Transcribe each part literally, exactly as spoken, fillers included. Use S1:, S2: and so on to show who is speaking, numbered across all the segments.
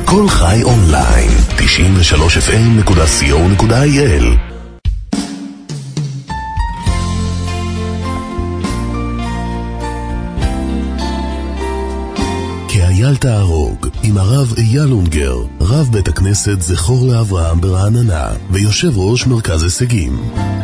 S1: כל חי אונליין, תשעים ושלוש אף אם נקודה סי או נקודה איי אל. כאייל תהרוג, עם הרב אייל אונגר, רב בית הכנסת זכור לאברהם ברעננה, ויושב ראש מרכז הישגים.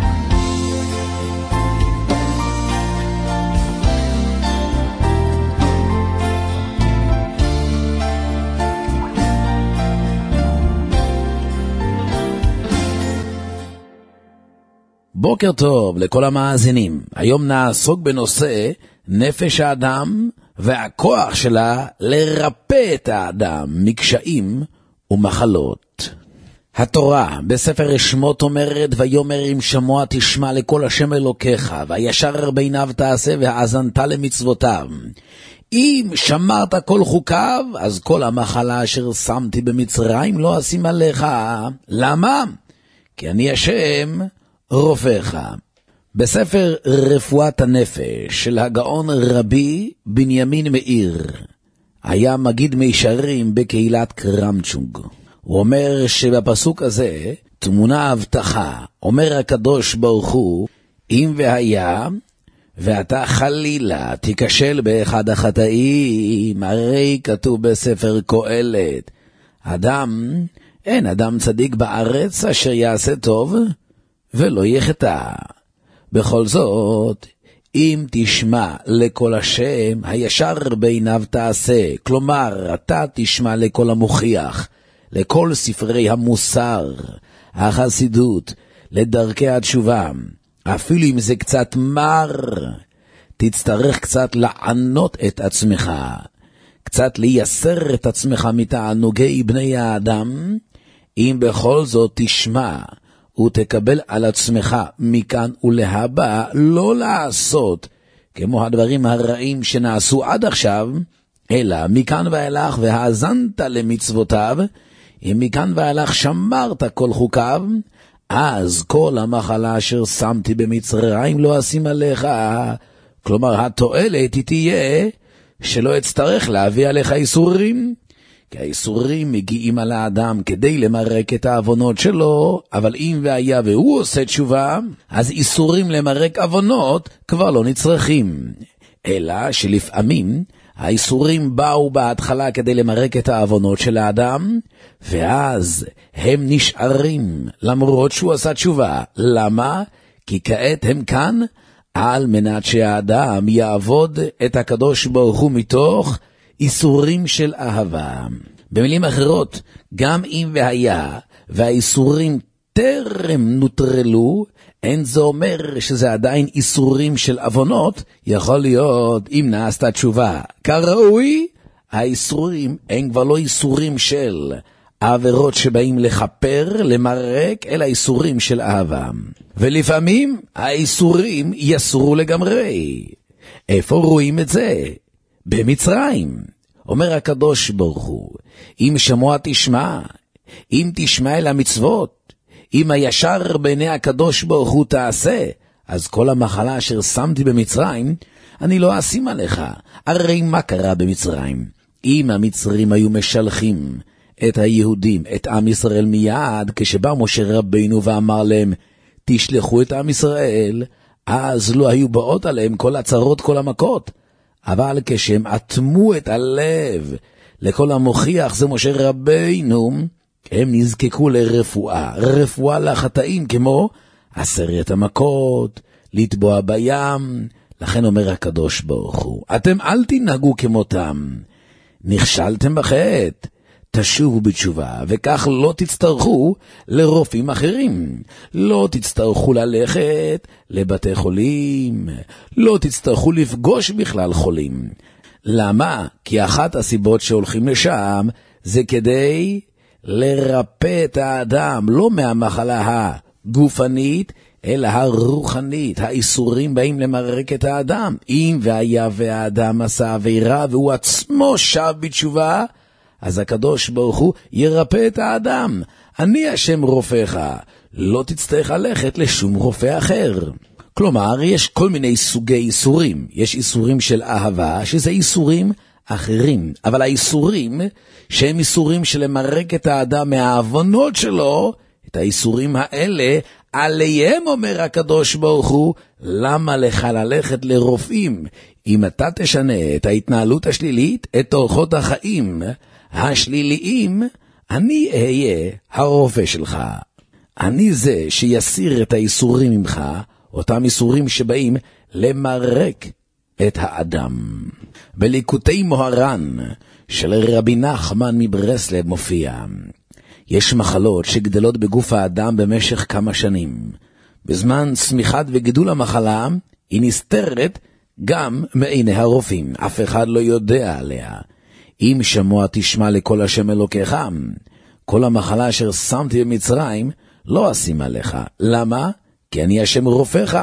S2: בוקר טוב לכל המאזינים. היום נעסוק בנושא נפש האדם והכוח שלה לרפא את האדם מקשיים ומחלות. התורה בספר שמות אומרת, ויאמר אם שמוע תשמע לכל השם אלוקיך, וישר בעיניו תעשה והאזנת למצוותיו. אם שמרת כל חוקיו, אז כל המחלה אשר שמתי במצרים לא אשים עליך. למה? כי אני השם רופאך. בספר רפואת הנפש של הגאון רבי בנימין מאיר, היה מגיד מישרים בקהילת קרמצ'ונג. הוא אומר שבפסוק הזה תמונה הבטחה. אומר הקדוש ברוך הוא, אם והיה ואתה חלילה תיכשל באחד החטאים, הרי כתוב בספר קהלת, אדם, אין אדם צדיק בארץ אשר יעשה טוב ולא יחטא. בכל זאת, אם תשמע לכל השם, הישר בעיניו תעשה. כלומר, אתה תשמע לכל המוכיח, לכל ספרי המוסר, החסידות, לדרכי התשובה. אפילו אם זה קצת מר, תצטרך קצת לענות את עצמך, קצת לייסר את עצמך מתענוגי בני האדם. אם בכל זאת תשמע, ותקבל על עצמך מכאן ולהבא לא לעשות כמו הדברים הרעים שנעשו עד עכשיו, אלא מכאן ואילך והאזנת למצוותיו, אם מכאן ואילך שמרת כל חוקיו, אז כל המחלה אשר שמתי במצרים לא אשים עליך. כלומר, התועלת היא תהיה שלא אצטרך להביא עליך איסורים, כי האיסורים מגיעים על האדם כדי למרק את העוונות שלו, אבל אם והיה והוא עושה תשובה, אז איסורים למרק עוונות כבר לא נצרכים. אלא שלפעמים האיסורים באו בהתחלה כדי למרק את העוונות של האדם, ואז הם נשארים למרות שהוא עשה תשובה. למה? כי כעת הם כאן על מנת שהאדם יעבוד את הקדוש ברוך הוא מתוך איסורים של אהבה. במילים אחרות, גם אם והיה והאיסורים טרם נוטרלו, אין זה אומר שזה עדיין איסורים של עוונות. יכול להיות אם נעשתה תשובה כראוי, האיסורים הם כבר לא איסורים של עבירות שבאים לחפר, למרק, אלא איסורים של אהבה. ולפעמים האיסורים יסורו לגמרי. איפה רואים את זה? במצרים. אומר הקדוש ברוך הוא, אם שמוע תשמע, אם תשמע אל המצוות, אם הישר בעיני הקדוש ברוך הוא תעשה, אז כל המחלה אשר שמתי במצרים, אני לא אשים עליך. הרי מה קרה במצרים? אם המצרים היו משלחים את היהודים, את עם ישראל מיד, כשבא משה רבינו ואמר להם, תשלחו את עם ישראל, אז לא היו באות עליהם כל הצרות, כל המכות. אבל כשהם אטמו את הלב לכל המוכיח זה משה רבינו, הם נזקקו לרפואה, רפואה לחטאים כמו עשרת המכות, לטבוע בים. לכן אומר הקדוש ברוך הוא, אתם אל תנהגו כמותם, נכשלתם בחטא, תשובו בתשובה, וכך לא תצטרכו לרופאים אחרים, לא תצטרכו ללכת לבתי חולים, לא תצטרכו לפגוש בכלל חולים. למה? כי אחת הסיבות שהולכים לשם זה כדי לרפא את האדם, לא מהמחלה הגופנית, אלא הרוחנית. האיסורים באים למרק את האדם. אם והיה והאדם עשה עבירה והוא עצמו שב בתשובה, אז הקדוש ברוך הוא ירפא את האדם. אני השם רופאך, לא תצטרך ללכת לשום רופא אחר. כלומר, יש כל מיני סוגי איסורים. יש איסורים של אהבה, שזה איסורים אחרים, אבל האיסורים שהם איסורים שלמרק את האדם מהעוונות שלו, את האיסורים האלה, עליהם אומר הקדוש ברוך הוא, למה לך ללכת לרופאים? אם אתה תשנה את ההתנהלות השלילית, את אורחות החיים השליליים, אני אהיה הרופא שלך. אני זה שיסיר את האיסורים ממך, אותם איסורים שבאים למרק את האדם. בליקוטי מוהר"ן של רבי נחמן מברסלב מופיע, יש מחלות שגדלות בגוף האדם במשך כמה שנים. בזמן צמיחת וגידול המחלה, היא נסתרת גם מעיני הרופאים. אף אחד לא יודע עליה. אם שמוע תשמע לכל השם אלוקיך, כל המחלה אשר שמתי במצרים, לא אשים עליך. למה? כי אני השם רופאך.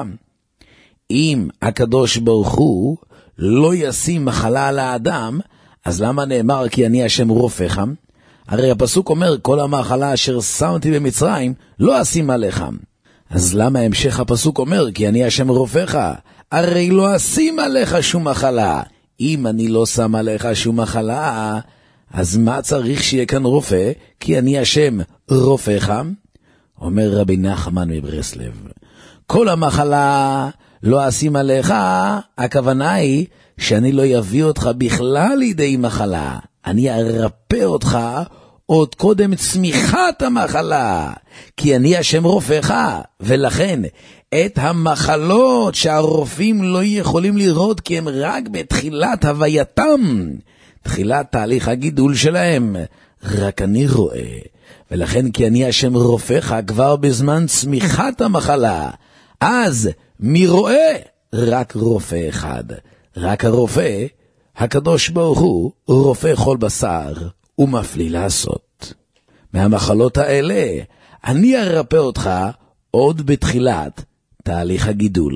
S2: אם הקדוש ברוך הוא לא ישים מחלה על האדם, אז למה נאמר כי אני השם רופאך? הרי הפסוק אומר, כל המחלה אשר שמתי במצרים, לא אשים עליך. אז למה המשך הפסוק אומר, כי אני השם רופאך? הרי לא אשים עליך שום מחלה. אם אני לא שם עליך שום מחלה, אז מה צריך שיהיה כאן רופא? כי אני השם רופאך? אומר רבי נחמן מברסלב, כל המחלה לא אשים עליך, הכוונה היא שאני לא יביא אותך בכלל לידי מחלה. אני ארפא אותך עוד קודם צמיחת המחלה, כי אני השם רופאך, ולכן את המחלות שהרופאים לא יכולים לראות כי הם רק בתחילת הווייתם, תחילת תהליך הגידול שלהם, רק אני רואה. ולכן כי אני השם רופאך כבר בזמן צמיחת המחלה, אז מי רואה? רק רופא אחד, רק הרופא, הקדוש ברוך הוא, רופא כל בשר ומפליא לעשות. מהמחלות האלה אני ארפא אותך עוד בתחילת תהליך הגידול,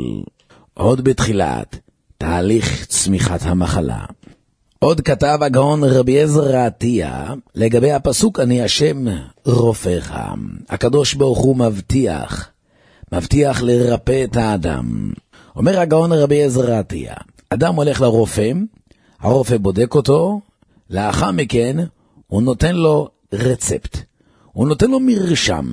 S2: עוד בתחילת תהליך צמיחת המחלה. עוד כתב הגאון רבי עזרא עטיה לגבי הפסוק אני השם רופאך. הקדוש ברוך הוא מבטיח, מבטיח לרפא את האדם. אומר הגאון רבי עזרא עטיה, אדם הולך לרופא, הרופא בודק אותו, לאחר מכן הוא נותן לו רצפט, הוא נותן לו מרשם.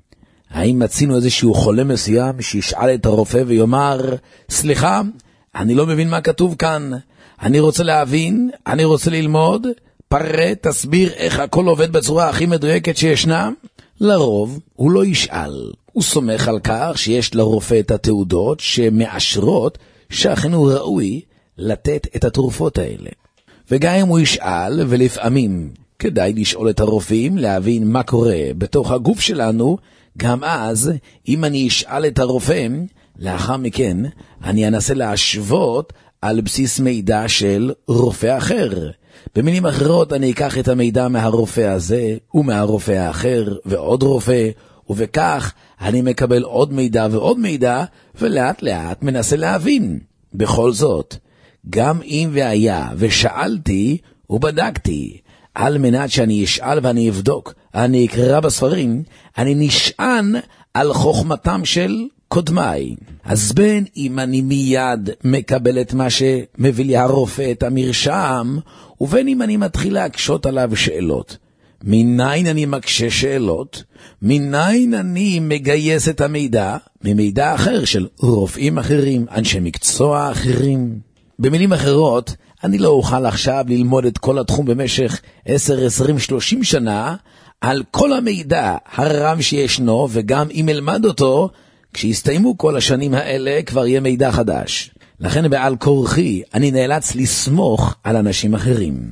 S2: האם מצינו איזשהו חולה מסוים שישאל את הרופא ויאמר, סליחה, אני לא מבין מה כתוב כאן, אני רוצה להבין, אני רוצה ללמוד, פרט, תסביר איך הכל עובד בצורה הכי מדויקת שישנה? לרוב הוא לא ישאל, הוא סומך על כך שיש לרופא את התעודות שמאשרות שאכן הוא ראוי לתת את התרופות האלה. וגם אם הוא ישאל, ולפעמים כדאי לשאול את הרופאים להבין מה קורה בתוך הגוף שלנו, גם אז, אם אני אשאל את הרופא, לאחר מכן אני אנסה להשוות על בסיס מידע של רופא אחר. במילים אחרות, אני אקח את המידע מהרופא הזה ומהרופא האחר ועוד רופא, ובכך אני מקבל עוד מידע ועוד מידע, ולאט לאט מנסה להבין. בכל זאת, גם אם והיה ושאלתי ובדקתי, על מנת שאני אשאל ואני אבדוק, אני אקרא בספרים, אני נשען על חוכמתם של קודמיי. אז בין אם אני מיד מקבל את מה שמביא לי הרופא את המרשם, ובין אם אני מתחיל להקשות עליו שאלות. מניין אני מקשה שאלות? מניין אני מגייס את המידע? ממידע אחר של רופאים אחרים, אנשי מקצוע אחרים. במילים אחרות, אני לא אוכל עכשיו ללמוד את כל התחום במשך עשר, עשרים, שלושים שנה, על כל המידע הרב שישנו, וגם אם אלמד אותו, כשיסתיימו כל השנים האלה כבר יהיה מידע חדש. לכן בעל כורחי אני נאלץ לסמוך על אנשים אחרים.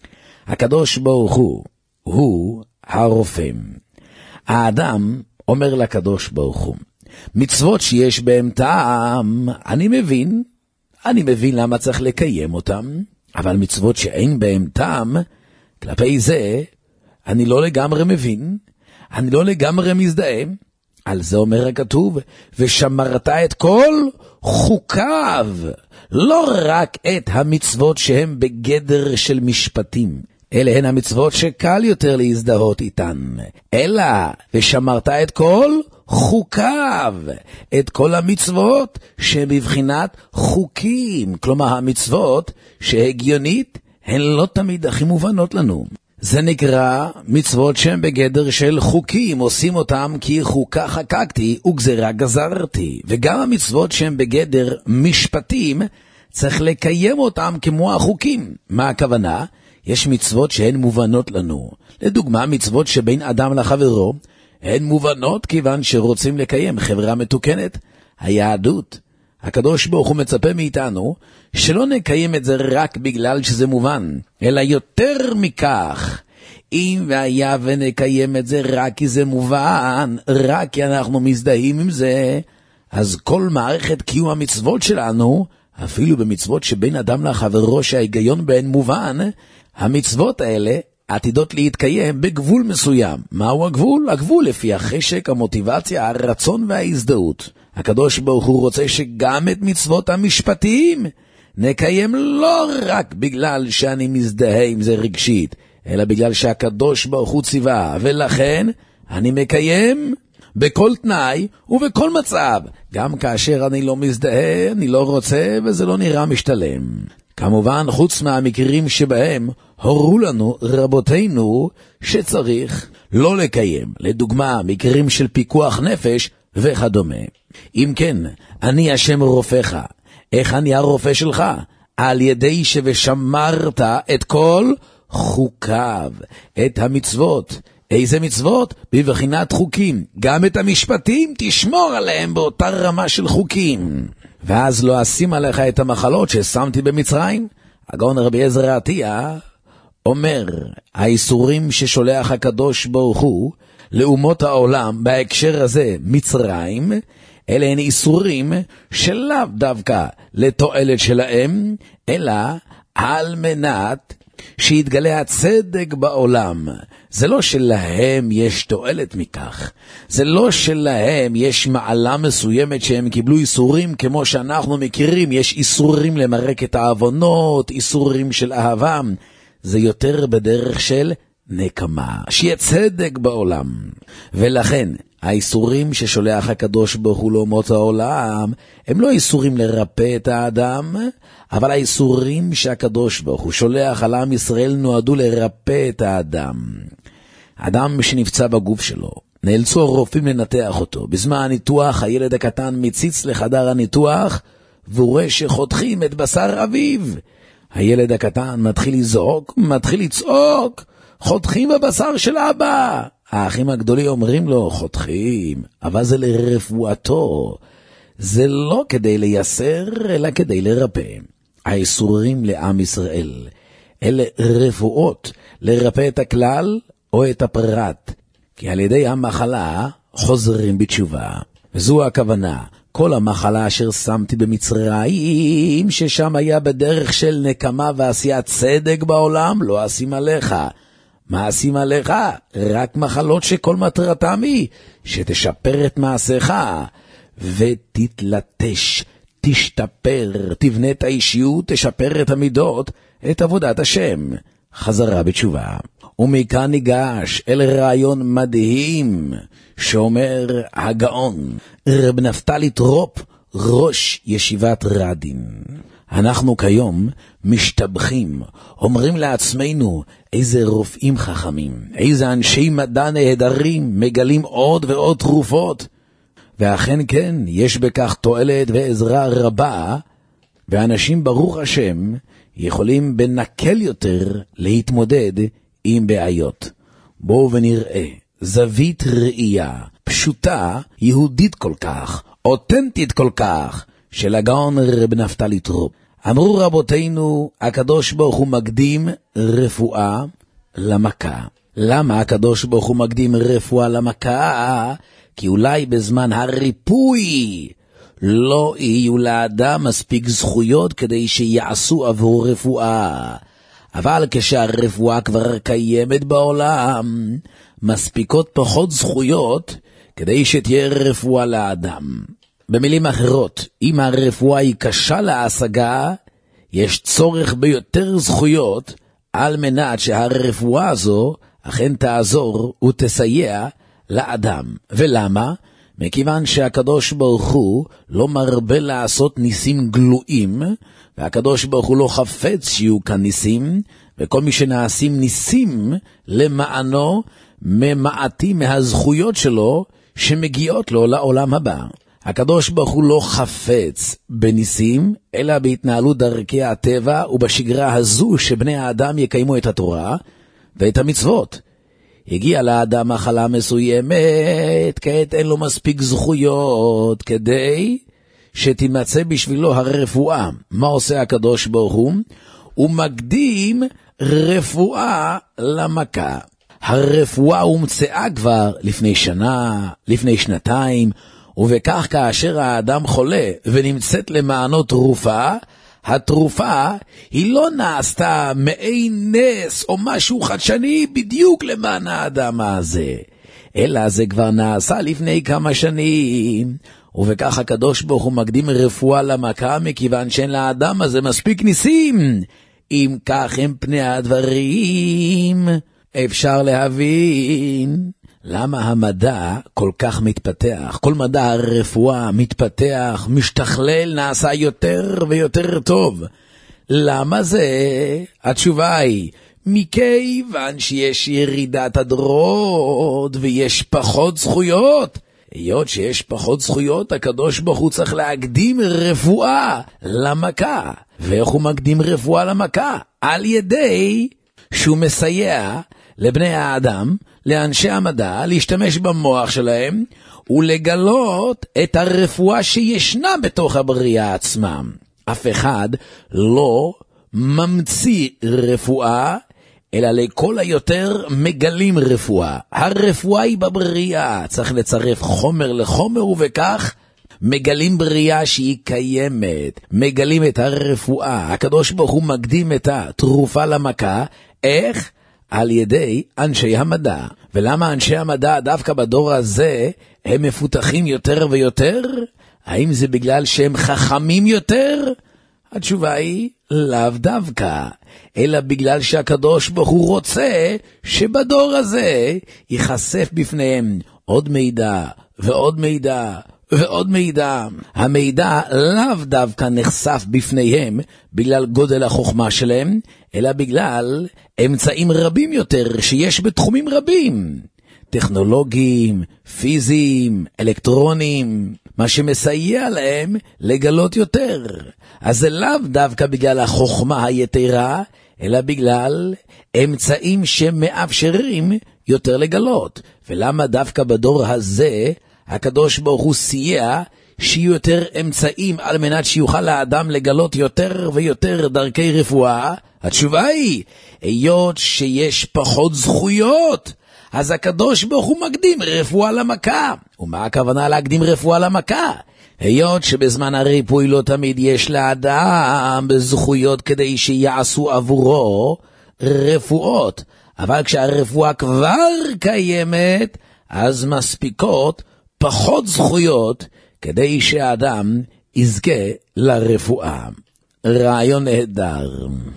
S2: הקדוש ברוך הוא, הוא הרופא. האדם אומר לקדוש ברוך הוא, מצוות שיש בהם טעם, אני מבין, אני מבין למה צריך לקיים אותם, אבל מצוות שאין בהם טעם, כלפי זה, אני לא לגמרי מבין, אני לא לגמרי מזדהה. על זה אומר הכתוב, ושמרת את כל חוקיו, לא רק את המצוות שהם בגדר של משפטים, אלה הן המצוות שקל יותר להזדהות איתן, אלא ושמרת את כל חוקיו, את כל המצוות שבבחינת חוקים, כלומר המצוות שהגיונית הן לא תמיד הכי מובנות לנו. זה נקרא מצוות שהן בגדר של חוקים, עושים אותם כי חוקה חקקתי וגזרה גזרתי. וגם המצוות שהן בגדר משפטים, צריך לקיים אותם כמו החוקים. מה הכוונה? יש מצוות שהן מובנות לנו. לדוגמה, מצוות שבין אדם לחברו, הן מובנות כיוון שרוצים לקיים חברה מתוקנת. היהדות, הקדוש ברוך הוא מצפה מאיתנו שלא נקיים את זה רק בגלל שזה מובן, אלא יותר מכך. אם והיה ונקיים את זה רק כי זה מובן, רק כי אנחנו מזדהים עם זה, אז כל מערכת קיום המצוות שלנו, אפילו במצוות שבין אדם לחברו שההיגיון בהן מובן, המצוות האלה עתידות להתקיים בגבול מסוים. מהו הגבול? הגבול לפי החשק, המוטיבציה, הרצון וההזדהות. הקדוש ברוך הוא רוצה שגם את מצוות המשפטיים נקיים לא רק בגלל שאני מזדהה עם זה רגשית, אלא בגלל שהקדוש ברוך הוא ציווה, ולכן אני מקיים בכל תנאי ובכל מצב, גם כאשר אני לא מזדהה, אני לא רוצה וזה לא נראה משתלם. כמובן, חוץ מהמקרים שבהם הורו לנו רבותינו שצריך לא לקיים, לדוגמה מקרים של פיקוח נפש וכדומה. אם כן, אני השם רופאך. איך אני הרופא שלך? על ידי שבשמרת את כל חוקיו, את המצוות. איזה מצוות? בבחינת חוקים. גם את המשפטים תשמור עליהם באותה רמה של חוקים. ואז לא אשים עליך את המחלות ששמתי במצרים. הגאון רבי עזרא עטיה אומר, האיסורים ששולח הקדוש ברוך הוא לאומות העולם בהקשר הזה מצרים, אלה הן איסורים שלאו דווקא לתועלת שלהם, אלא על מנת שיתגלה הצדק בעולם. זה לא שלהם יש תועלת מכך, זה לא שלהם יש מעלה מסוימת שהם קיבלו איסורים כמו שאנחנו מכירים, יש איסורים למרק את העוונות, איסורים של אהבה. זה יותר בדרך של נקמה, שיהיה צדק בעולם. ולכן האיסורים ששולח הקדוש ברוך הוא לאומות העולם הם לא איסורים לרפא את האדם, אבל האיסורים שהקדוש ברוך הוא שולח על עם ישראל נועדו לרפא את האדם. אדם שנפצע בגוף שלו, נאלצו הרופאים לנתח אותו. בזמן הניתוח הילד הקטן מציץ לחדר הניתוח והוא רואה שחותכים את בשר אביו. הילד הקטן מתחיל לזעוק, מתחיל לצעוק, חותכים בבשר של אבא. האחים הגדולים אומרים לו, חותכים, אבל זה לרפואתו. זה לא כדי לייסר, אלא כדי לרפא. האיסורים לעם ישראל, אלה רפואות, לרפא את הכלל או את הפרט. כי על ידי המחלה חוזרים בתשובה. וזו הכוונה. כל המחלה אשר שמתי במצרים, ששם היה בדרך של נקמה ועשיית צדק בעולם, לא אשים עליך. מה אשים עליך? רק מחלות שכל מטרתם היא שתשפר את מעשיך ותתלטש, תשתפר, תבנה את האישיות, תשפר את המידות, את עבודת השם. חזרה בתשובה. ומכאן ניגש אל רעיון מדהים שאומר הגאון רב נפתלי טרופ, ראש ישיבת רדין. אנחנו כיום משתבחים, אומרים לעצמנו איזה רופאים חכמים, איזה אנשי מדע נהדרים, מגלים עוד ועוד תרופות. ואכן כן, יש בכך תועלת ועזרה רבה, ואנשים ברוך השם יכולים בנקל יותר להתמודד עם בעיות. בואו ונראה זווית ראייה פשוטה, יהודית כל כך, אותנטית כל כך, של הגאון רב נפתלי טרופ. אמרו רבותינו, הקדוש ברוך הוא מקדים רפואה למכה. למה הקדוש ברוך הוא מקדים רפואה למכה? כי אולי בזמן הריפוי לא יהיו לאדם מספיק זכויות כדי שיעשו עבור רפואה. אבל כשהרפואה כבר קיימת בעולם, מספיקות פחות זכויות כדי שתהיה רפואה לאדם. במילים אחרות, אם הרפואה היא קשה להשגה, יש צורך ביותר זכויות על מנת שהרפואה הזו אכן תעזור ותסייע לאדם. ולמה? מכיוון שהקדוש ברוך הוא לא מרבה לעשות ניסים גלויים, והקדוש ברוך הוא לא חפץ שיהיו כאן ניסים, וכל מי שנעשים ניסים למענו, ממעטים מהזכויות שלו שמגיעות לו לעולם הבא. הקדוש ברוך הוא לא חפץ בניסים, אלא בהתנהלות דרכי הטבע ובשגרה הזו שבני האדם יקיימו את התורה ואת המצוות. הגיע לאדם מחלה מסוימת, כעת אין לו מספיק זכויות כדי שתימצא בשבילו הרפואה. מה עושה הקדוש ברוך הוא? הוא מקדים רפואה למכה. הרפואה הומצאה כבר לפני שנה, לפני שנתיים, ובכך כאשר האדם חולה ונמצאת למענו תרופה, התרופה היא לא נעשתה מעין נס או משהו חדשני בדיוק למען האדם הזה, אלא זה כבר נעשה לפני כמה שנים, ובכך הקדוש ברוך הוא מקדים רפואה למכה, מכיוון שאין לאדם הזה מספיק ניסים. אם כך הם פני הדברים, אפשר להבין למה המדע כל כך מתפתח. כל מדע הרפואה מתפתח, משתכלל, נעשה יותר ויותר טוב. למה זה? התשובה היא, מכיוון שיש ירידת הדורות ויש פחות זכויות. היות שיש פחות זכויות, הקדוש ברוך הוא צריך להקדים רפואה למכה. ואיך הוא מקדים רפואה למכה? על ידי שהוא מסייע לבני האדם, לאנשי המדע, להשתמש במוח שלהם ולגלות את הרפואה שישנה בתוך הבריאה עצמם. אף אחד לא ממציא רפואה, אלא לכל היותר מגלים רפואה. הרפואה היא בבריאה, צריך לצרף חומר לחומר, ובכך מגלים בריאה שהיא קיימת, מגלים את הרפואה. הקדוש ברוך הוא מקדים את התרופה למכה. איך? על ידי אנשי המדע. ולמה אנשי המדע דווקא בדור הזה הם מפותחים יותר ויותר? האם זה בגלל שהם חכמים יותר? התשובה היא לאו דווקא, אלא בגלל שהקדוש ברוך הוא רוצה שבדור הזה ייחשף בפניהם עוד מידע ועוד מידע ועוד מידע. המידע לאו דווקא נחשף בפניהם בגלל גודל החוכמה שלהם, אלא בגלל אמצעים רבים יותר שיש בתחומים רבים, טכנולוגיים, פיזיים, אלקטרונים, מה שמסייע להם לגלות יותר. אז זה לאו דווקא בגלל החוכמה היתרה, אלא בגלל אמצעים שמאפשרים יותר לגלות. ולמה דווקא בדור הזה הקדוש ברוך הוא סייע שיהיו יותר אמצעים על מנת שיוכל לאדם לגלות יותר ויותר דרכי רפואה? התשובה היא, היות שיש פחות זכויות, אז הקדוש ברוך הוא מקדים רפואה למכה. ומה הכוונה להקדים רפואה למכה? היות שבזמן הריפוי לא תמיד יש לאדם זכויות כדי שיעשו עבורו רפואות, אבל כשהרפואה כבר קיימת, אז מספיקות פחות זכויות כדי שהאדם יזכה לרפואה. רעיון נהדר.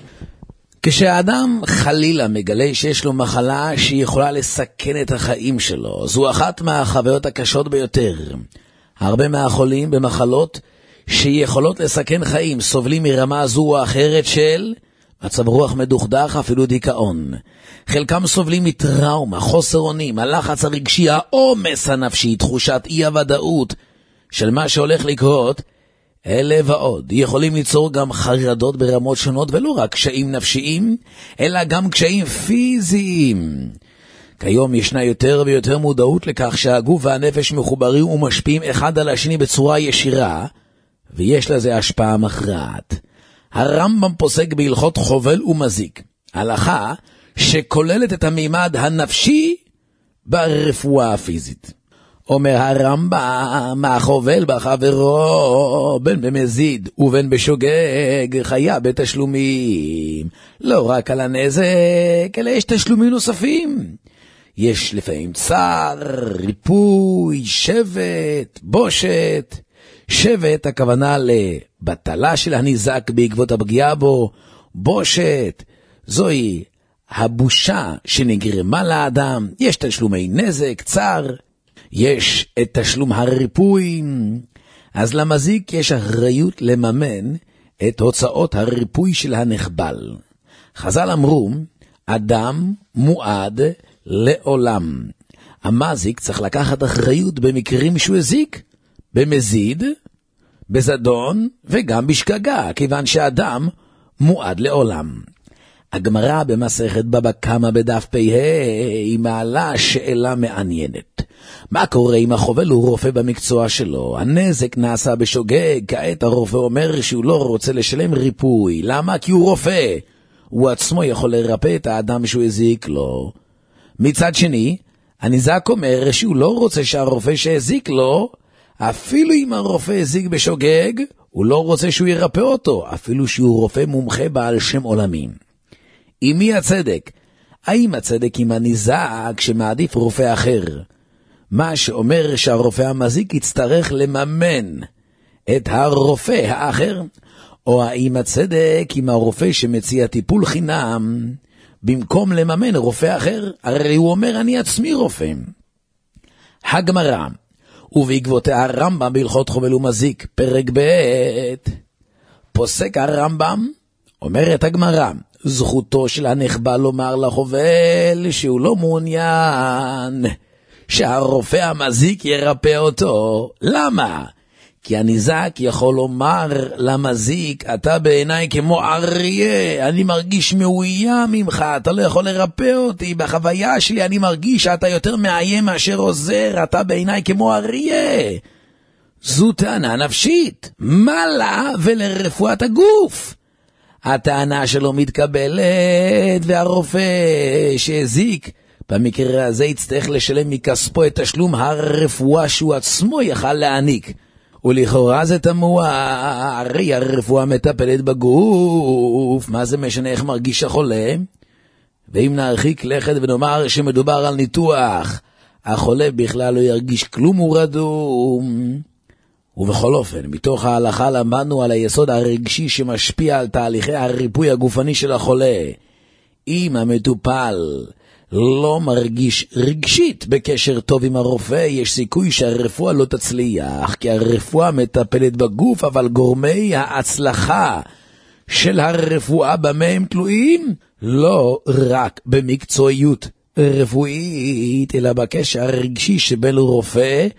S2: כשהאדם חלילה מגלה שיש לו מחלה שיכולה לסכן את החיים שלו, זו אחת מהחוויות הקשות ביותר. הרבה מהחולים במחלות שיכולות לסכן חיים סובלים מרמה זו או אחרת של מצב רוח מדוכדך, אפילו דיכאון. חלקם סובלים מטראומה, חוסר אונים, הלחץ הרגשי, העומס הנפשי, תחושת אי הוודאות של מה שהולך לקרות. אלה ועוד יכולים ליצור גם חרדות ברמות שונות, ולא רק קשיים נפשיים, אלא גם קשיים פיזיים. כיום ישנה יותר ויותר מודעות לכך שהגוף והנפש מחוברים ומשפיעים אחד על השני בצורה ישירה, ויש לזה השפעה מכרעת. הרמב"ם פוסק בהלכות חובל ומזיק, הלכה שכוללת את המימד הנפשי ברפואה הפיזית. אומר הרמב"ם, החובל בחברו, בין במזיד ובין בשוגג, חיה בתשלומים. לא רק על הנזק, אלא יש תשלומים נוספים. יש לפעמים צער, ריפוי, שבט, בושת. שבט הכוונה לבטלה של הניזק בעקבות הפגיעה בו. בושת זוהי הבושה שנגרמה לאדם. יש תשלומי נזק, צער, יש את תשלום הריפוי. אז למזיק יש אחריות לממן את הוצאות הריפוי של הנחבל. חז"ל אמרו, אדם מועד לעולם. המזיק צריך לקחת אחריות במקרים שהוא הזיק, במזיד, בזדון וגם בשגגה, כיוון שאדם מועד לעולם. הגמרא במסכת בבא קמא בדף פ"ה היא מעלה שאלה מעניינת. מה קורה אם החובל הוא רופא במקצוע שלו? הנזק נעשה בשוגג, כעת הרופא אומר שהוא לא רוצה לשלם ריפוי. למה? כי הוא רופא. הוא עצמו יכול לרפא את האדם שהוא הזיק לו. מצד שני, הניזק אומר שהוא לא רוצה שהרופא שהזיק לו, אפילו אם הרופא הזיק בשוגג, הוא לא רוצה שהוא ירפא אותו, אפילו שהוא רופא מומחה בעל שם עולמי. עם מי הצדק? האם הצדק עם הניזק שמעדיף רופא אחר? מה שאומר שהרופא המזיק יצטרך לממן את הרופא האחר? או האם הצדק עם הרופא שמציע טיפול חינם במקום לממן רופא אחר? הרי הוא אומר אני עצמי רופא. הגמרא ובעקבותיה הרמב"ם בהלכות חובל ומזיק פרק ב' פוסק הרמב"ם, אומרת הגמרא, זכותו של הנחבל לומר לחובל שהוא לא מעוניין שהרופא המזיק ירפא אותו. למה? כי הניזק יכול לומר למזיק, אתה בעיניי כמו אריה, אני מרגיש מאוים ממך, אתה לא יכול לרפא אותי, בחוויה שלי אני מרגיש שאתה יותר מאיים מאשר עוזר, אתה בעיניי כמו אריה. זו טענה נפשית, מה לה ולרפואת הגוף? הטענה שלו מתקבלת, והרופא שהזיק במקרה הזה יצטרך לשלם מכספו את תשלום הרפואה שהוא עצמו יכל להעניק. ולכאורה זה תמוה, הרי הרפואה מטפלת בגוף, מה זה משנה איך מרגיש החולה? ואם נרחיק לכת ונאמר שמדובר על ניתוח, החולה בכלל לא ירגיש כלום ורדום. ובכל אופן, מתוך ההלכה למדנו על היסוד הרגשי שמשפיע על תהליכי הריפוי הגופני של החולה. אם המטופל לא מרגיש רגשית בקשר טוב עם הרופא, יש סיכוי שהרפואה לא תצליח, כי הרפואה מטפלת בגוף, אבל גורמי ההצלחה של הרפואה במה הם תלויים? לא רק במקצועיות רפואית, אלא בקשר הרגשי שבין רופא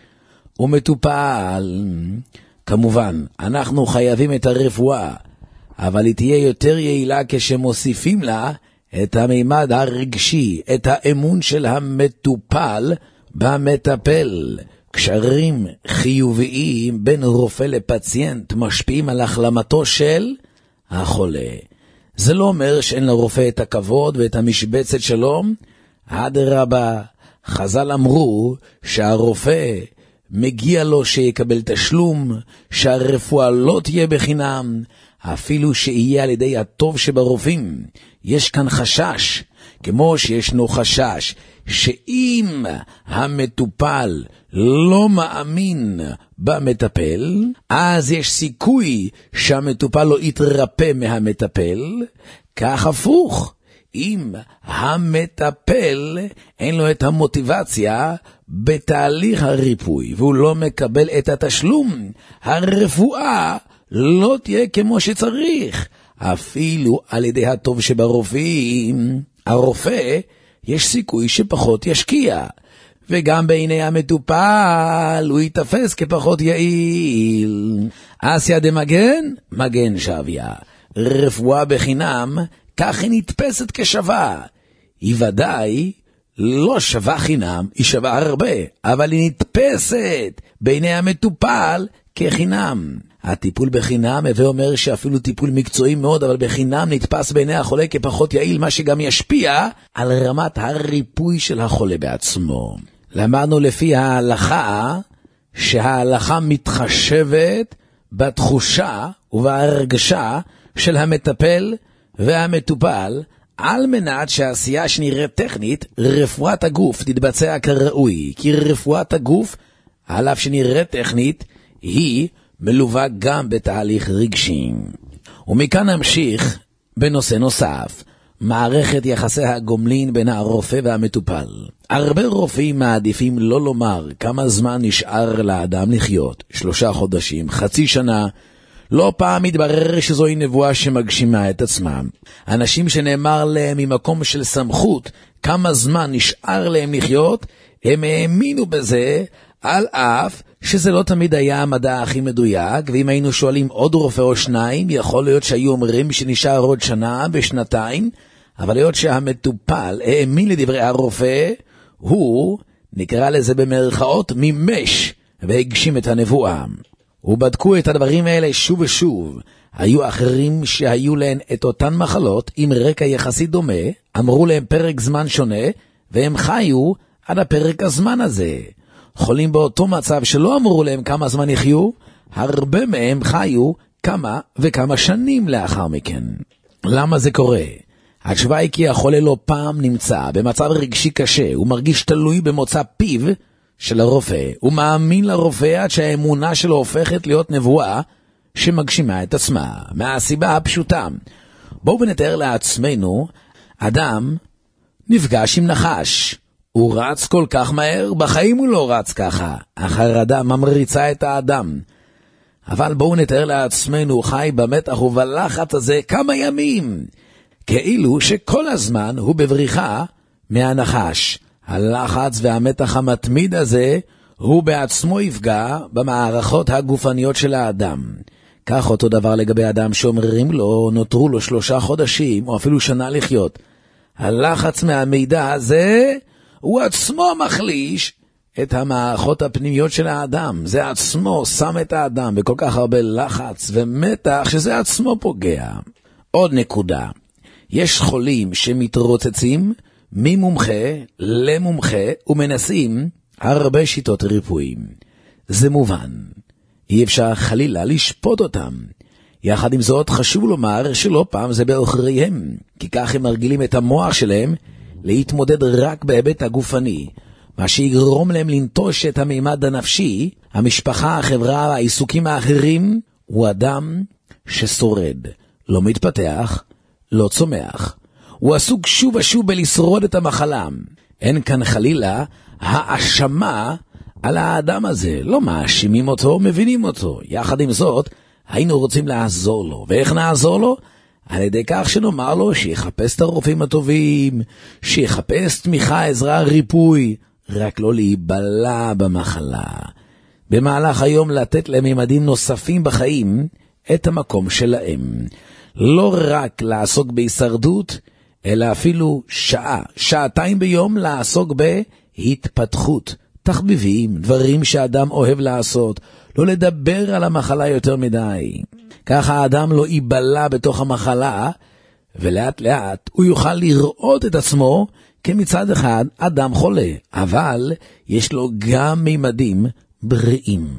S2: ומטופל. כמובן, אנחנו חייבים את הרפואה, אבל היא תהיה יותר יעילה כשמוסיפים לה את המימד הרגשי, את האמון של המטופל במטפל. קשרים חיוביים בין רופא לפציינט משפיעים על החלמתו של החולה. זה לא אומר שאין לרופא את הכבוד ואת המשבצת שלו. אדרבה, חז"ל אמרו שהרופא מגיע לו שיקבל תשלום, שהרפואה לא תהיה בחינם, אפילו שיהיה על ידי הטוב שברופאים. יש כאן חשש, כמו שישנו חשש, שאם המטופל לא מאמין במטפל, אז יש סיכוי שהמטופל לא יתרפא מהמטפל. כך הפוך, אם המטפל אין לו את המוטיבציה בתהליך הריפוי, והוא לא מקבל את התשלום, הרפואה לא תהיה כמו שצריך. אפילו על ידי הטוב שברופאים, הרופא יש סיכוי שפחות ישקיע, וגם בעיני המטופל הוא יתפס כפחות יעיל. אסיה דמגן, מגן שוויה. רפואה בחינם, כך היא נתפסת כשווה. היא ודאי לא שווה חינם, היא שווה הרבה, אבל היא נתפסת בעיני המטופל כחינם. הטיפול בחינם, הווה אומר שאפילו טיפול מקצועי מאוד, אבל בחינם נתפס בעיני החולה כפחות יעיל, מה שגם ישפיע על רמת הריפוי של החולה בעצמו. למדנו לפי ההלכה, שההלכה מתחשבת בתחושה ובהרגשה של המטפל והמטופל, על מנת שהעשייה שנראית טכנית, רפואת הגוף תתבצע כראוי, כי רפואת הגוף, על אף שנראית טכנית, היא מלווה גם בתהליך רגשי. ומכאן נמשיך בנושא נוסף, מערכת יחסי הגומלין בין הרופא והמטופל. הרבה רופאים מעדיפים לא לומר כמה זמן נשאר לאדם לחיות, שלושה חודשים, חצי שנה, לא פעם מתברר שזוהי נבואה שמגשימה את עצמה. אנשים שנאמר להם ממקום של סמכות כמה זמן נשאר להם לחיות, הם האמינו בזה, על אף שזה לא תמיד היה המדע הכי מדויק, ואם היינו שואלים עוד רופא או שניים, יכול להיות שהיו אומרים שנשאר עוד שנה בשנתיים, אבל להיות שהמטופל האמין לדברי הרופא, הוא, נקרא לזה במרכאות, מימש והגשים את הנבואה. ובדקו את הדברים האלה שוב ושוב. היו אחרים שהיו להם את אותן מחלות עם רקע יחסי דומה, אמרו להם פרק זמן שונה, והם חיו עד הפרק הזמן הזה. חולים באותו מצב שלא אמרו להם כמה זמן יחיו, הרבה מהם חיו כמה וכמה שנים לאחר מכן. למה זה קורה? התשובה היא כי החולה לא פעם נמצא במצב רגשי קשה, הוא מרגיש תלוי במוצא פיו של הרופא, הוא מאמין לרופא עד שהאמונה שלו הופכת להיות נבואה שמגשימה את עצמה, מהסיבה הפשוטה. בואו ונתאר לעצמנו, אדם נפגש עם נחש, הוא רץ כל כך מהר, בחיים הוא לא רץ ככה, החרדה ממריצה את האדם. אבל בואו נתאר לעצמנו, הוא חי במתח ובלחץ הזה כמה ימים, כאילו שכל הזמן הוא בבריחה מהנחש. הלחץ והמתח המתמיד הזה, הוא בעצמו יפגע במערכות הגופניות של האדם. כך אותו דבר לגבי אדם שאומרים לו, נותרו לו שלושה חודשים או אפילו שנה לחיות. הלחץ מהמידע הזה, הוא עצמו מחליש את המערכות הפנימיות של האדם. זה עצמו שם את האדם בכל כך הרבה לחץ ומתח שזה עצמו פוגע. עוד נקודה. יש חולים שמתרוצצים ממומחה למומחה ומנסים הרבה שיטות ריפויים. זה מובן. אי אפשר חלילה לשפוט אותם. יחד עם זאת חשוב לומר שלא פעם זה באחריהם, כי כך הם מרגילים את המוח שלהם להתמודד רק בהיבט הגופני, מה שיגרום להם לנטוש את המימד הנפשי. המשפחה, החברה, העיסוקים האחרים, הוא אדם ששורד, לא מתפתח, לא צומח. הוא עסוק שוב ושוב בלשרוד את המחלה. אין כאן חלילה האשמה על האדם הזה. לא מאשימים אותו, מבינים אותו. יחד עם זאת, היינו רוצים לעזור לו. ואיך נעזור לו? על ידי כך שנאמר לו שיחפש את הרופאים הטובים, שיחפש תמיכה, עזרה, ריפוי, רק לא להיבלה במחלה. במהלך היום לתת לממדים נוספים בחיים את המקום שלהם. לא רק לעסוק בהישרדות, אלא אפילו שעה, שעתיים ביום לעסוק בהתפתחות, תחביבים, דברים שאדם אוהב לעשות, לא לדבר על המחלה יותר מדי. ככה האדם לא ייבלה בתוך המחלה, ולאט לאט הוא יוכל לראות את עצמו כמצד אחד אדם חולה, אבל יש לו גם מימדים בריאים.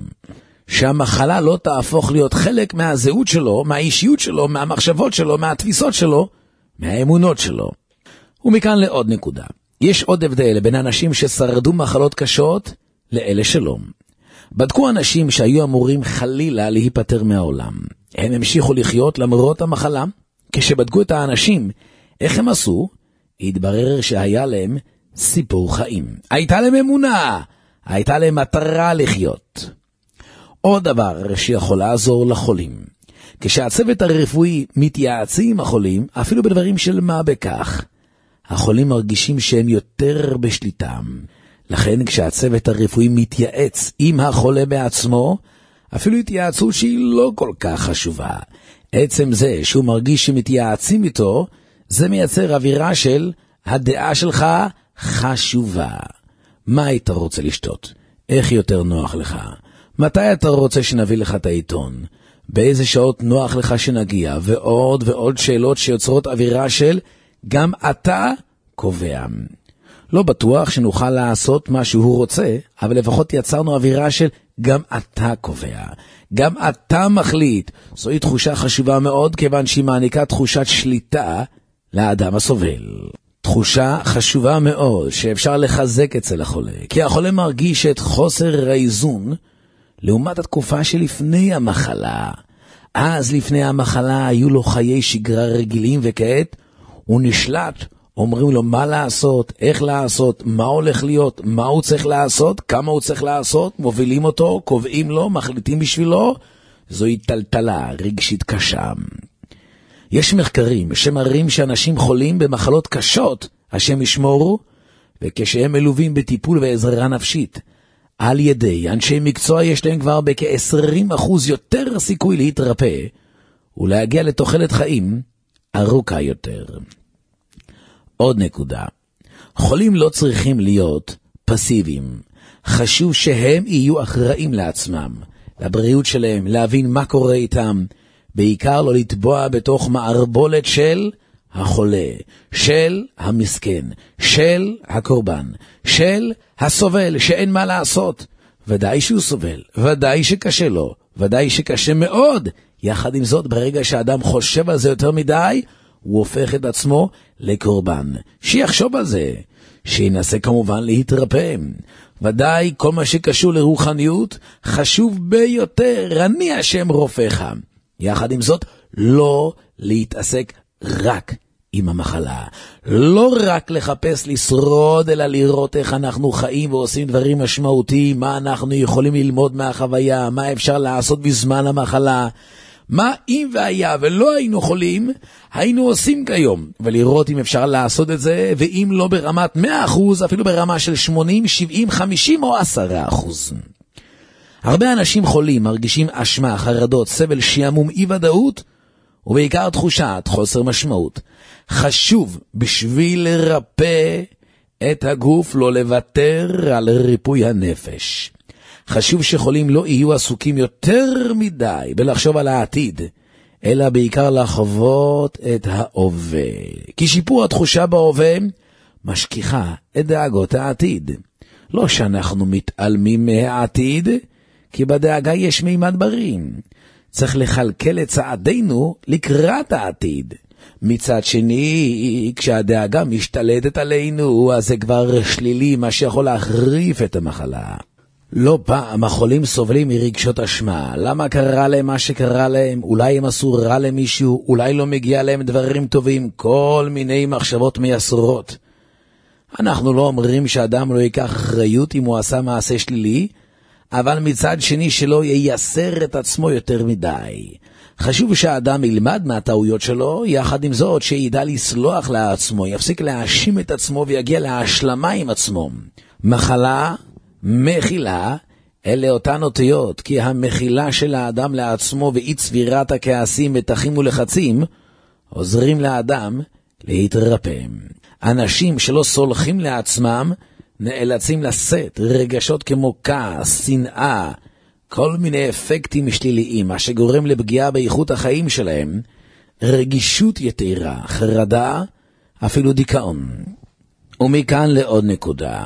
S2: שהמחלה לא תהפוך להיות חלק מהזהות שלו, מהאישיות שלו, מהמחשבות שלו, מהתפיסות שלו, מהאמונות שלו. ומכאן לעוד נקודה. יש עוד הבדל בין אנשים ששרדו מחלות קשות לאלה שלא. בדקו אנשים שהיו אמורים חלילה להיפטר מהעולם. הם המשיכו לחיות למרות המחלה. כשבדקו את האנשים, איך הם עשו? התברר שהיה להם סיפור חיים. הייתה להם אמונה, הייתה להם מטרה לחיות. עוד דבר שיכול לעזור לחולים. כשהצוות הרפואי מתייעצים עם החולים, אפילו בדברים של מה בכך, החולים מרגישים שהם יותר בשליטם. לכן כשהצוות הרפואי מתייעץ עם החולה בעצמו, אפילו התייעצות שהיא לא כל כך חשובה. עצם זה שהוא מרגיש שמתייעצים איתו, זה מייצר אווירה של הדעה שלך חשובה. מה היית רוצה לשתות? איך יותר נוח לך? מתי אתה רוצה שנביא לך את העיתון? באיזה שעות נוח לך שנגיע? ועוד ועוד שאלות שיוצרות אווירה של גם אתה קובע. לא בטוח שנוכל לעשות מה שהוא רוצה, אבל לפחות יצרנו אווירה של גם אתה קובע. גם אתה מחליט. זוהי תחושה חשובה מאוד, כיוון שהיא מעניקה תחושת שליטה לאדם הסובל. תחושה חשובה מאוד שאפשר לחזק אצל החולה, כי החולה מרגיש את חוסר האיזון לעומת התקופה שלפני המחלה. אז לפני המחלה היו לו חיי שגרה רגילים, וכעת הוא נשלט. אומרים לו מה לעשות, איך לעשות, מה הולך להיות, מה הוא צריך לעשות, כמה הוא צריך לעשות, מובילים אותו, קובעים לו, מחליטים בשבילו. זוהי טלטלה רגשית קשה. יש מחקרים שמראים שאנשים חולים במחלות קשות, השם ישמור, וכשהם מלווים בטיפול ועזרה נפשית, על ידי אנשי מקצוע יש להם כבר בכ-עשרים אחוז יותר סיכוי להתרפא, ולהגיע לתוחלת חיים ארוכה יותר. עוד נקודה. חולים לא צריכים להיות פסיביים. חשוב שהם יהיו אחראים לעצמם, לבריאות שלהם, להבין מה קורה איתם, בעיקר לא לטבוע בתוך מערבולת של החולה, של המסכן, של הקורבן, של הסובל, שאין מה לעשות. ודאי שהוא סובל, ודאי שקשה לו, ודאי שקשה מאוד. יחד עם זאת, ברגע שאדם חושב על זה יותר מדי, הוא הופך את עצמו לקורבן. שיחשוב על זה, שינסה כמובן להתרפא. ודאי כל מה שקשור לרוחניות חשוב ביותר, אני השם רופאך. יחד עם זאת, לא להתעסק רק עם המחלה. לא רק לחפש לשרוד, אלא לראות איך אנחנו חיים ועושים דברים משמעותיים, מה אנחנו יכולים ללמוד מהחוויה, מה אפשר לעשות בזמן המחלה, מה אם והיה ולא היינו חולים, היינו עושים כיום, ולראות אם אפשר לעשות את זה, ואם לא ברמת מאה אחוז, אפילו ברמה של שמונים, שבעים, חמישים או עשרה אחוז. הרבה אנשים חולים מרגישים אשמה, חרדות, סבל, שעמום, אי ודאות, ובעיקר תחושת חוסר משמעות. חשוב בשביל לרפא את הגוף לא לוותר על ריפוי הנפש. חשוב שחולים לא יהיו עסוקים יותר מדי בלחשוב על העתיד, אלא בעיקר לחוות את ההווה. כי שיפור התחושה בהווה משכיחה את דאגות העתיד. לא שאנחנו מתעלמים מהעתיד, כי בדאגה יש מימד בריא. צריך לחלקל את צעדינו לקראת העתיד. מצד שני, כשהדאגה משתלטת עלינו, אז זה כבר שלילי, מה שיכול להחריף את המחלה. לא פעם החולים סובלים מרגשות אשמה. למה קרה להם מה שקרה להם? אולי הם עשו רע למישהו? אולי לא מגיע להם דברים טובים? כל מיני מחשבות מייסרות. אנחנו לא אומרים שאדם לא ייקח אחריות אם הוא עשה מעשה שלילי, אבל מצד שני שלא ייסר את עצמו יותר מדי. חשוב שהאדם ילמד מהטעויות שלו, יחד עם זאת שידע לסלוח לעצמו, יפסיק להאשים את עצמו ויגיע להשלמה עם עצמו. מחלה, מחילה, אלה אותן אותיות, כי המחילה של האדם לעצמו ואי צבירת הכעסים, מתחים ולחצים, עוזרים לאדם להתרפא. אנשים שלא סולחים לעצמם, נאלצים לשאת רגשות כמו כעס, שנאה, כל מיני אפקטים שליליים, מה שגורם לפגיעה באיכות החיים שלהם, רגישות יתרה, חרדה, אפילו דיכאון. ומכאן לעוד נקודה.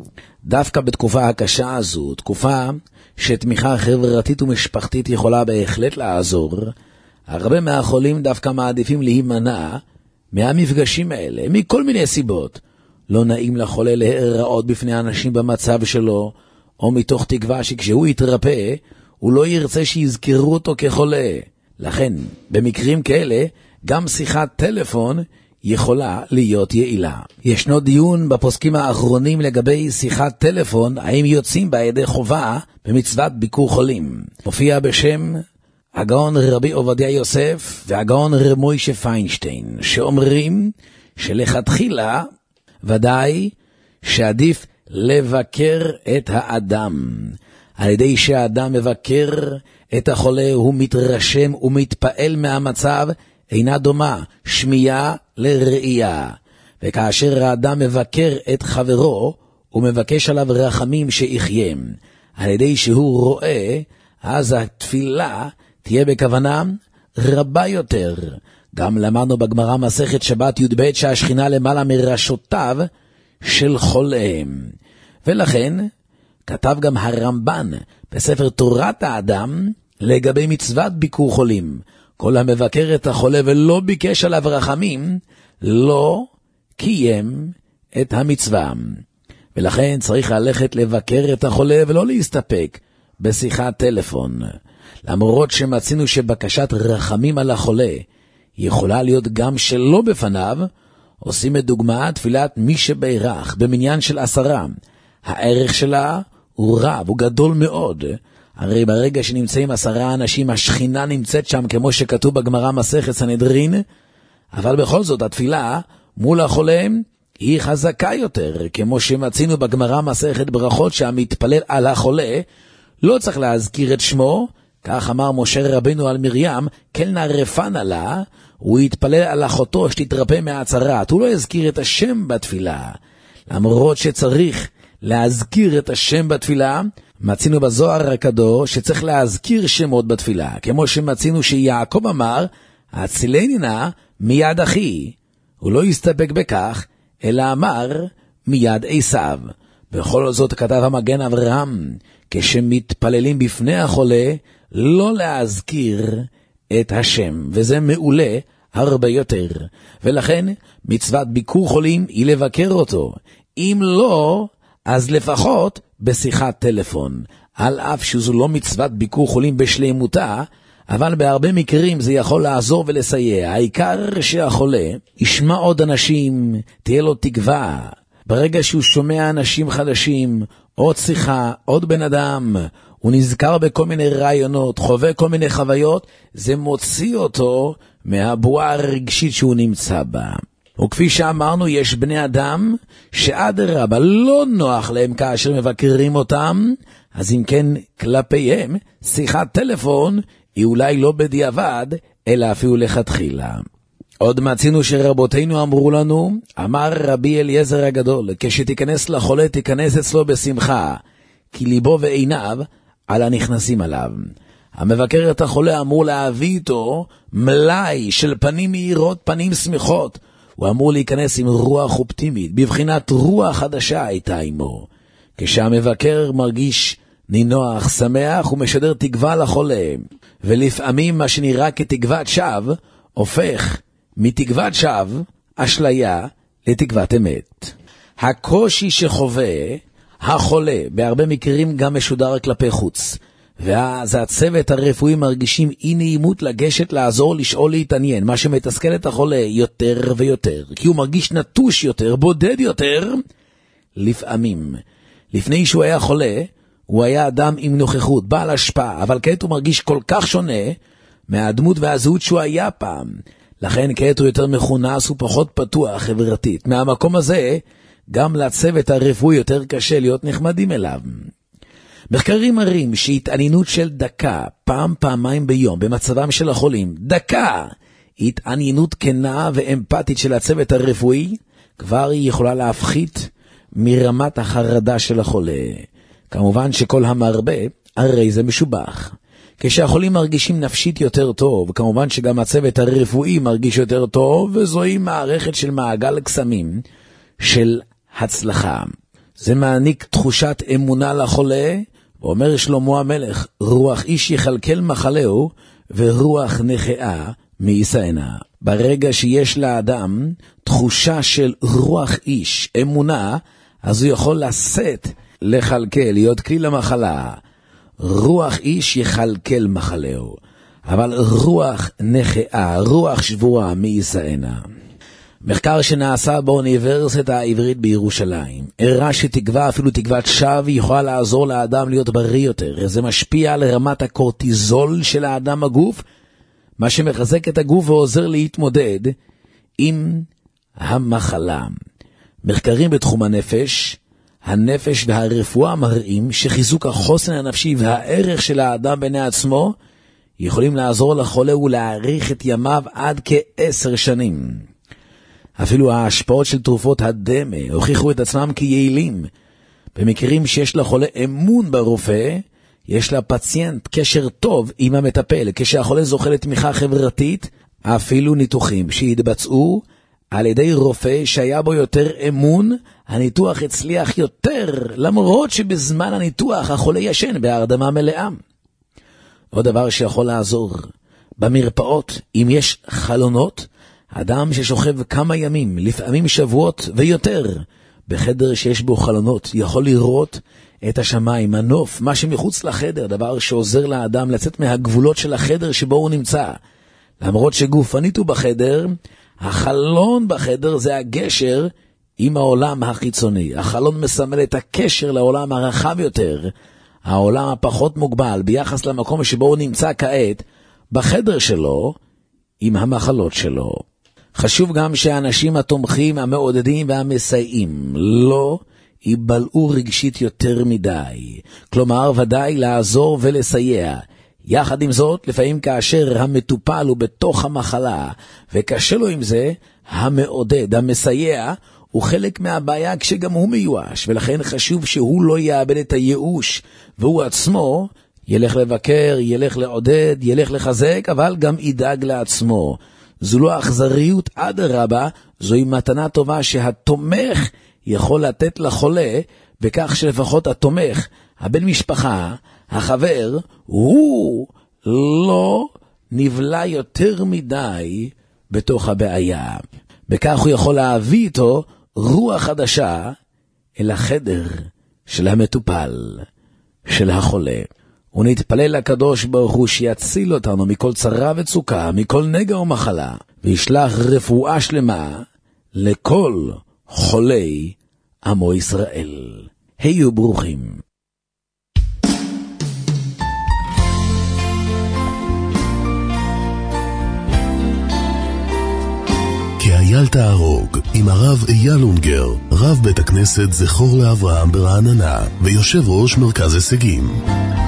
S2: דווקא בתקופה הקשה הזו, תקופה שתמיכה חברתית ומשפחתית יכולה בהחלט לעזור, הרבה מהחולים דווקא מעדיפים להימנע מהמפגשים האלה, מכל מיני סיבות. לא נעים לחולה להיראות בפני אנשים במצב שלו, או מתוך תקווה שכשהוא יתרפא, הוא לא ירצה שיזכרו אותו כחולה. לכן, במקרים כאלה, גם שיחת טלפון יכולה להיות יעילה. ישנו דיון בפוסקים האחרונים לגבי שיחת טלפון, האם יוצאים בה ידי חובה במצוות ביקור חולים. מופיע בשם הגאון רבי עובדיה יוסף והגאון רב מוישה פיינשטיין, שאומרים שלכתחילה ודאי שעדיף לבקר את האדם. על ידי שהאדם מבקר את החולה, הוא מתרשם ומתפעל מהמצב, אינה דומה שמיעה לראייה. וכאשר האדם מבקר את חברו, הוא מבקש עליו רחמים שיחיה. על ידי שהוא רואה, אז התפילה תהיה בכוונה רבה יותר. גם למדנו בגמרא מסכת שבת י"ב שהשכינה למעלה מראשותיו של חולהם. ולכן כתב גם הרמב"ן בספר תורת האדם לגבי מצוות ביקור חולים. כל המבקר את החולה ולא ביקש עליו רחמים, לא קיים את המצווה. ולכן צריך ללכת לבקר את החולה ולא להסתפק בשיחת טלפון. למרות שמצינו שבקשת רחמים על החולה יכולה להיות גם שלא בפניו, עושים את דוגמה תפילת מי שבירך במניין של עשרה. הערך שלה הוא רב, הוא גדול מאוד. הרי ברגע שנמצאים עשרה אנשים, השכינה נמצאת שם, כמו שכתוב בגמרא מסכת סנהדרין, אבל בכל זאת התפילה מול החולה היא חזקה יותר, כמו שמצינו בגמרא מסכת ברכות, שהמתפלל על החולה לא צריך להזכיר את שמו, כך אמר משה רבינו על מרים, כל נערפנה לה, הוא יתפלל על אחותו שתתרפא מהצרת, הוא לא יזכיר את השם בתפילה, למרות שצריך להזכיר את השם בתפילה. מצינו בזוהר הקדוש שצריך להזכיר שמות בתפילה, כמו שמצינו שיעקב אמר, הצילני נא מיד אחי, הוא לא הסתפק בכך, אלא אמר מיד עשיו. בכל זאת כתב המגן אברהם, כשמתפללים בפני החולה, לא להזכיר את השם, וזה מעולה הרבה יותר. ולכן מצוות ביקור חולים היא לבקר אותו, אם לא, אז לפחות בשיחת טלפון. על אף שזו לא מצוות ביקור חולים בשלמותה, אבל בהרבה מקרים זה יכול לעזור ולסייע. העיקר שהחולה ישמע עוד אנשים, תהיה לו תקווה. ברגע שהוא שומע אנשים חדשים, עוד שיחה, עוד בן אדם, הוא נזכר בכל מיני רעיונות, חווה כל מיני חוויות, זה מוציא אותו מהבועה הרגשית שהוא נמצא בה. וכפי שאמרנו, יש בני אדם שאדרבה לא נוח להם כאשר מבקרים אותם, אז אם כן כלפיהם שיחת טלפון היא אולי לא בדיעבד, אלא אפילו לכתחילה. עוד מצינו שרבותינו אמרו לנו, אמר רבי אליעזר הגדול, כשתיכנס לחולה תיכנס אצלו בשמחה, כי ליבו ועיניו על הנכנסים עליו. המבקר את החולה אמור להביא איתו מלאי של פנים מהירות, פנים שמחות. הוא אמור להיכנס עם רוח אופטימית, בבחינת רוח חדשה הייתה עמו. כשהמבקר מרגיש נינוח, שמח, הוא משדר תקווה לחולה. ולפעמים מה שנראה כתקוות שווא, הופך מתקוות שווא, אשליה, לתקוות אמת. הקושי שחווה החולה, בהרבה מקרים גם משודר כלפי חוץ. ואז הצוות הרפואי מרגישים אי נעימות לגשת, לעזור, לשאול, להתעניין, מה שמתסכל את החולה יותר ויותר, כי הוא מרגיש נטוש יותר, בודד יותר. לפעמים, לפני שהוא היה חולה, הוא היה אדם עם נוכחות, בעל השפעה, אבל כעת הוא מרגיש כל כך שונה מהדמות והזהות שהוא היה פעם. לכן כעת הוא יותר מכונס ופחות פתוח חברתית. מהמקום הזה, גם לצוות הרפואי יותר קשה להיות נחמדים אליו. מחקרים מראים שהתעניינות של דקה, פעם פעמיים ביום, במצבם של החולים, דקה, התעניינות כנה ואמפתית של הצוות הרפואי, כבר היא יכולה להפחית מרמת החרדה של החולה. כמובן שכל המרבה, הרי זה משובח. כשהחולים מרגישים נפשית יותר טוב, כמובן שגם הצוות הרפואי מרגיש יותר טוב, וזוהי מערכת של מעגל קסמים של הצלחה. זה מעניק תחושת אמונה לחולה, ואומר שלמה המלך, רוח איש יחלקל מחלהו, ורוח נחאה מיישאנה. ברגע שיש לאדם תחושה של רוח איש, אמונה, אז הוא יכול לשאת, לחלקל, להיות כלי למחלה. רוח איש יחלקל מחלהו, אבל רוח נחאה, רוח שבורה מיישאנה. מחקר שנעשה באוניברסיטה העברית בירושלים הראה שתקווה, אפילו תקוות שווא, יכולה לעזור לאדם להיות בריא יותר. זה משפיע על רמת הקורטיזול של האדם הגוף, מה שמחזק את הגוף ועוזר להתמודד עם המחלה. מחקרים בתחום הנפש, הנפש והרפואה מראים שחיזוק החוסן הנפשי והערך של האדם בני עצמו יכולים לעזור לחולה ולהאריך את ימיו עד כעשר שנים. אפילו ההשפעות של תרופות הדמה הוכיחו את עצמם כיעילים. במקרים שיש לחולה אמון ברופא, יש לפציינט קשר טוב עם המטפל. כשהחולה זוכה לתמיכה חברתית, אפילו ניתוחים שהתבצעו על ידי רופא שהיה בו יותר אמון, הניתוח הצליח יותר, למרות שבזמן הניתוח החולה ישן בהרדמה מלאה. עוד דבר שיכול לעזור, במרפאות, אם יש חלונות, אדם ששוכב כמה ימים, לפעמים שבועות ויותר, בחדר שיש בו חלונות, יכול לראות את השמיים, הנוף, מה שמחוץ לחדר, דבר שעוזר לאדם לצאת מהגבולות של החדר שבו הוא נמצא. למרות שגופנית הוא בחדר, החלון בחדר זה הגשר עם העולם החיצוני. החלון מסמל את הקשר לעולם הרחב יותר, העולם הפחות מוגבל ביחס למקום שבו הוא נמצא כעת, בחדר שלו עם המחלות שלו. חשוב גם שהאנשים התומכים, המעודדים והמסייעים לא ייבלעו רגשית יותר מדי. כלומר, ודאי לעזור ולסייע. יחד עם זאת, לפעמים כאשר המטופל הוא בתוך המחלה, וקשה לו עם זה, המעודד, המסייע, הוא חלק מהבעיה כשגם הוא מיואש, ולכן חשוב שהוא לא יאבד את הייאוש, והוא עצמו ילך לבקר, ילך לעודד, ילך לחזק, אבל גם ידאג לעצמו. זו לא אכזריות, אדרבה, זוהי מתנה טובה שהתומך יכול לתת לחולה, בכך שלפחות התומך, הבן משפחה, החבר, הוא לא נבלע יותר מדי בתוך הבעיה. בכך הוא יכול להביא איתו רוח חדשה אל החדר של המטופל, של החולה. ונתפלל לקדוש ברוך הוא שיציל אותנו מכל צרה וצוקה, מכל נגע ומחלה, וישלח רפואה שלמה לכל חולי עמו ישראל. היו ברוכים.
S1: כי אייל תהרוג עם הרב אייל אונגר, רב בית הכנסת זכור לאברהם ברעננה ויושב ראש מרכז הישגים.